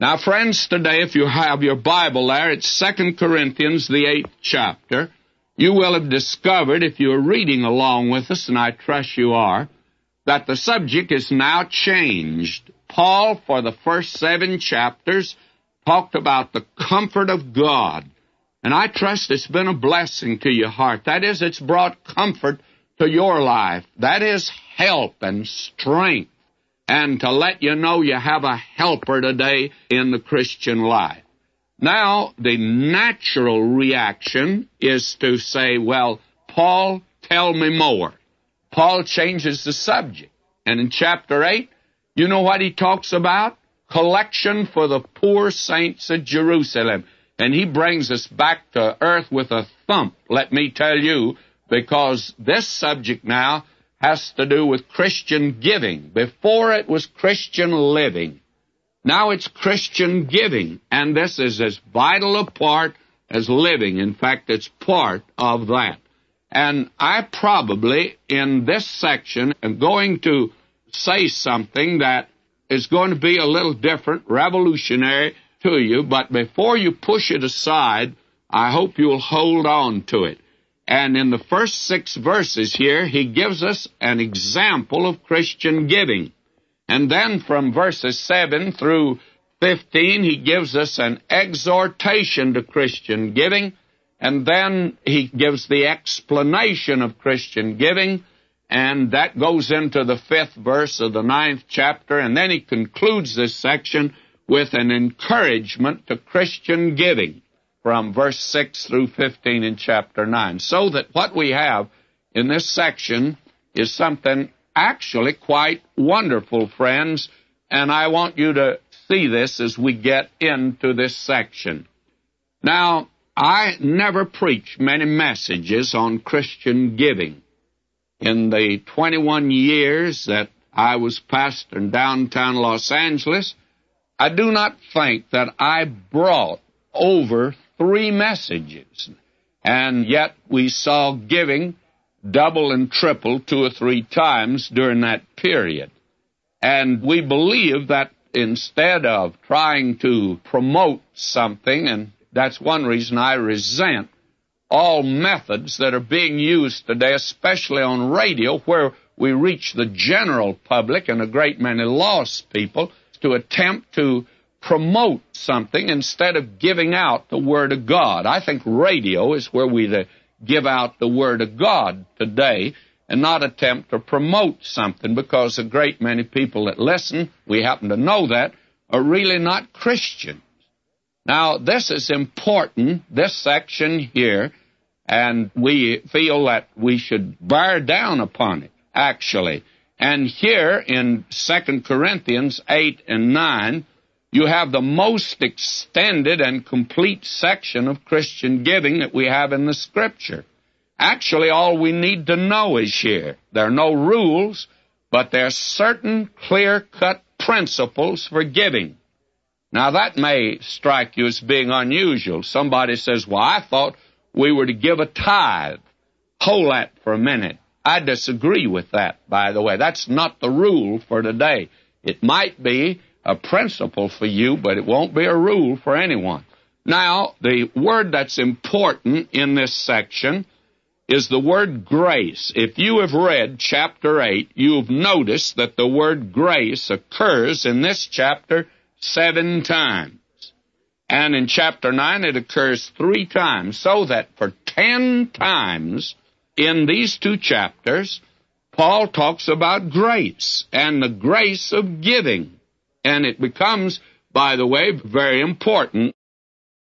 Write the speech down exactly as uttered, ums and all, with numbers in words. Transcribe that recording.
Now, friends, today, if you have your Bible there, it's Second Corinthians, the eighth chapter. You will have discovered, if you're reading along with us, and I trust you are, that the subject is now changed. Paul, for the first seven chapters, talked about the comfort of God. And I trust it's been a blessing to your heart. That is, it's brought comfort to your life. That is help and strength. And to let you know you have a helper today in the Christian life. Now, the natural reaction is to say, well, Paul, tell me more. Paul changes the subject. And in chapter eight, you know what he talks about? Collection for the poor saints of Jerusalem. And he brings us back to earth with a thump, let me tell you, because this subject now has to do with Christian giving. Before it was Christian living. Now it's Christian giving. And this is as vital a part as living. In fact, it's part of that. And I probably, in this section, am going to say something that is going to be a little different, revolutionary to you. But before you push it aside, I hope you'll hold on to it. And in the first six verses here, he gives us an example of Christian giving. And then from verses seven through fifteen, he gives us an exhortation to Christian giving. And then he gives the explanation of Christian giving. And that goes into the fifth verse of the ninth chapter. And then he concludes this section with an encouragement to Christian giving, from verse six through fifteen in chapter nine. So that what we have in this section is something actually quite wonderful, friends, and I want you to see this as we get into this section. Now, I never preached many messages on Christian giving. In the twenty-one years that I was pastor in downtown Los Angeles, I do not think that I brought over three messages, and yet we saw giving double and triple two or three times during that period. And we believe that instead of trying to promote something, and that's one reason I resent all methods that are being used today, especially on radio, where we reach the general public and a great many lost people, to attempt to promote something instead of giving out the Word of God. I think radio is where we to give out the Word of God today and not attempt to promote something, because a great many people that listen, we happen to know that, are really not Christians. Now, this is important, this section here, and we feel that we should bear down upon it, actually. And here in Second Corinthians eight and nine, you have the most extended and complete section of Christian giving that we have in the Scripture. Actually, all we need to know is here. There are no rules, but there are certain clear-cut principles for giving. Now, that may strike you as being unusual. Somebody says, well, I thought we were to give a tithe. Hold that for a minute. I disagree with that, by the way. That's not the rule for today. It might be a principle for you, but it won't be a rule for anyone. Now, the word that's important in this section is the word grace. If you have read chapter eight, you've noticed that the word grace occurs in this chapter seven times. And in chapter nine, it occurs three times, so that for ten times in these two chapters, Paul talks about grace and the grace of giving. And it becomes, by the way, very important